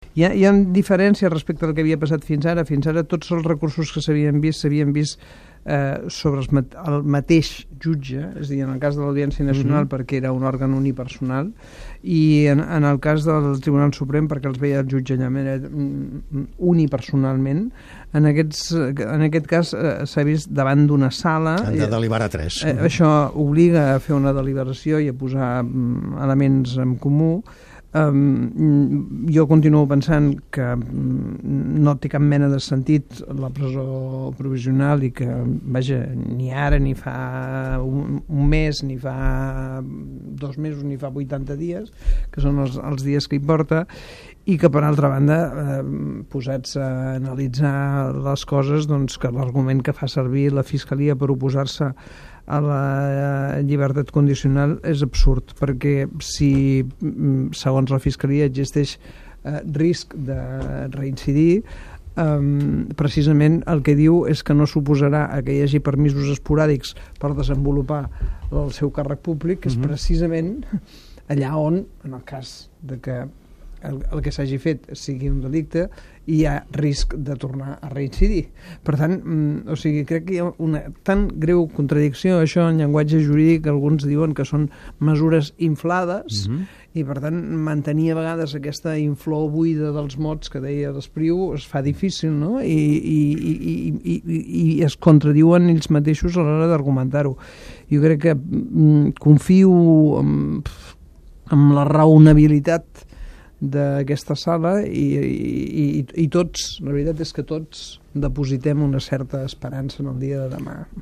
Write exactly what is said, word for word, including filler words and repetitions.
Hi ha, hi ha diferències respecte al que havia passat fins ara. Fins ara tots els recursos que s'havien vist s'havien vist eh, sobre els, el mateix jutge, és a dir, en el cas de l'Audiència Nacional mm-hmm. perquè era un òrgan unipersonal, i en, en el cas del Tribunal Suprem perquè els veia el jutge allà unipersonalment. En, aquests, en aquest cas eh, s'ha vist davant d'una sala. Han de deliberar tres. Eh, això obliga a fer una deliberació i a posar mm, elements en comú. Um, jo continuo pensant que no té cap mena de sentit la presó provisional i que, vaja, ni ara ni fa un, un mes ni fa dos mesos ni fa vuitanta dies, que són els, els dies que hi porta, i que per altra banda eh, posats a analitzar les coses, doncs que l'argument que fa servir la Fiscalia per oposar-se a la llibertat condicional és absurd, perquè si segons la Fiscalia existeix eh, risc de reincidir, um, precisament el que diu és que no suposarà que hi hagi permisos esporàdics per desenvolupar el seu càrrec públic, que és precisament allà on, en el cas de que el, el que s'hagi fet sigui un delicte, hi ha risc de tornar a reincidir. Per tant, mm, o sigui, crec que hi ha una tan greu contradicció, això en llenguatge jurídic alguns diuen que són mesures inflades, mm-hmm. i per tant mantenir a vegades aquesta inflor buida dels mots que deia l'Espriu es fa difícil, no? I, i, i, i, i, i es contradiuen ells mateixos a l'hora d'argumentar-ho. Jo crec que mm, confio en, en la raonabilitat d'aquesta sala i, i, i, i tots, la veritat és que tots depositem una certa esperança en el dia de demà.